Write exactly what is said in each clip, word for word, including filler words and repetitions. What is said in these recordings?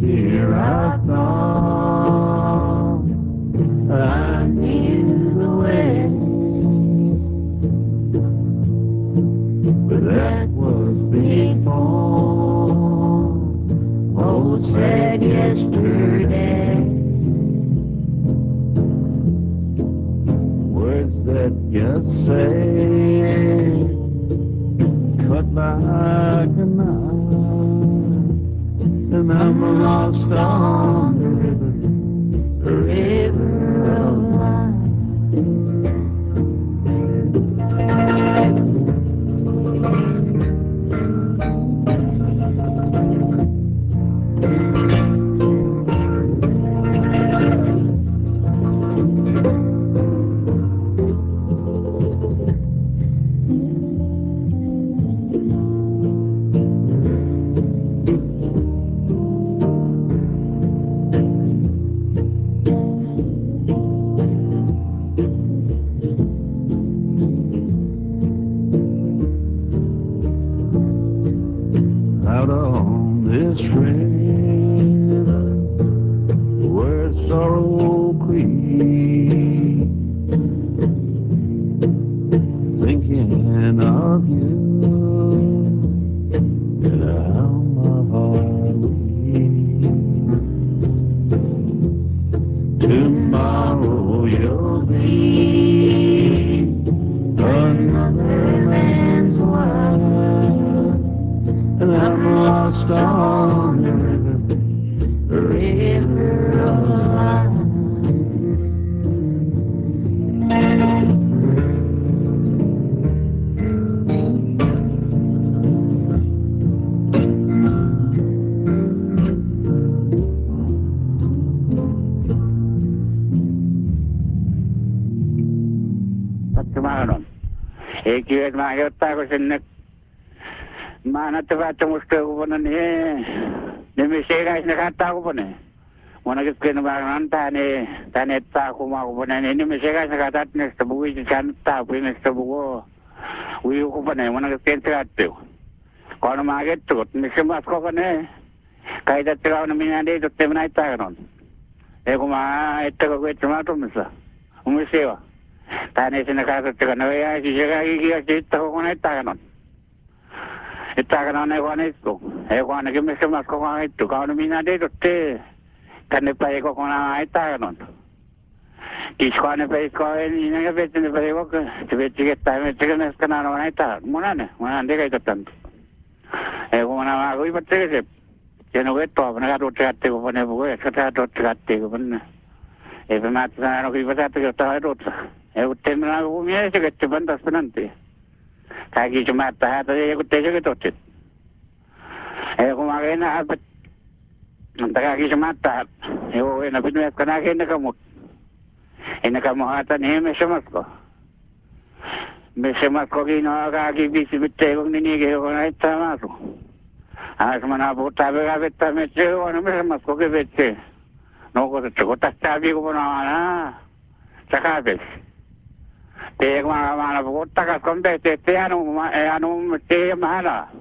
Here I thought I knew the way, but that was before old sad yesterday. Words that you say cut like a knife, and I'm lost on the river, the river of life. Out on this river where sorrow creeps, thinking of you and how my heart weeps. Tomorrow you'll be another man's wife, and I'm lost on the river, the river of life. Pagkamanon, eh kiyat makita ko sinek, manat ba tumusto ko na niya, nimisira is nakata ko pa na. Muna kit kinabangan tani, tani ta ko ma ko pa na nimisira is nakata next to buwi si kan ta po next to buwo. Uyo ko pa na muna kit kintrato. Kono magit to, nisimas ko pa na. Kahit at sila na minandi to temna ita kanon. Eh kuma ita ko kwet tomato misa. Umisiwa. Tani sinakata tika na ya si siya kikiya si ita ko na ita kanon. Ita kanon na ko na ito. Eh ko na kimisimas ko na ito. Kono minandi to te. Kanipay ko kung nakakita ka nun. Kisko na pa isko, hindi nga pwede na pa iwag. Tibet-tibet tayo, tiga na ka na naman ita. Muna na, muna hindi kayo tatanto. Eh kung mga ako ipat tigasip, sino ko ito, nakarotikate ko pa na buko, katarotikate ko pa na. Eh pamata na ano ko ipat ito, katarotikate. Eh utin mo na ako kumiya, sigat sibantas pa nanti. Kagi sumata, hata siya kutin siya kitotit. Eh kumakain na apat, ang tagagi sa mata, ewo na pinuwet ka na kayo nakamot. E nakamuhatan niya may samas ko. May samas ko kinakagi bisibitay kong ninigay ko na itama ko. As manabot tabi kapit tamit siya, ano may samas ko kibit siya. Noko sa ko, tas tabi ko po naman ha, sa kapit. Tiyak mga manabot, takas kumbet, tiyak anong tiyak mahala.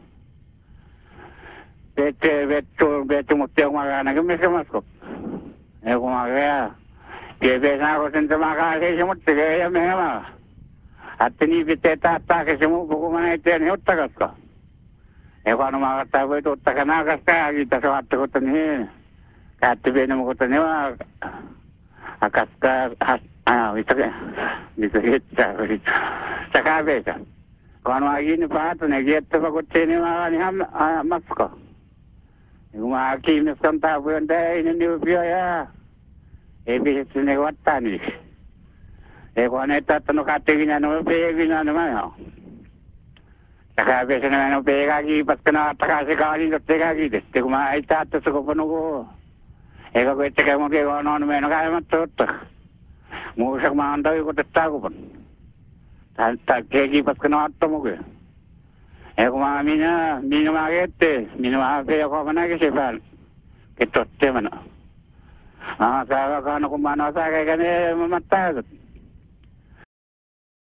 Bete, beto, beto mo tiyong mga nagamisamas ko. Eh kung mga kaya, kaya na ako sa makakasya mo, kaya may mga. At tinibite tata kasi mo, buko man ito yan, utagas ko. Eh kung ano makatabo ito, utakanagas ka, kita sa wata ko tanihin. Kaya tibi na mo ko tanihin, akas ka, ano, ito ka, dito kita, sa kabesa. Kung ano magiging pa ito, nag-ieta pa ko tinihin mga mas ko. Yung mga kinis kong tabo yun dahil ininiwipyo ya. Eh, bisit sinigwata ni. Eh, kung ano ito, tanong katigin niya naman, piyagin niya naman. Saka, bisa naman ang piyagagipas ka na takasi ka kalin at piyagagit. Di ko maitato sa kupano ko. Eh, kakwete kayo mo kayo ano naman, kaya matutok. Musak mga andaw ko tatago pa. Piyagagipas ka na ato mo ko. Eh kung mga mina, mina makete, mina makapaya ko managisipan. Kitotte man. Ah, sa ka ano kung mano sa kay kani mamatag.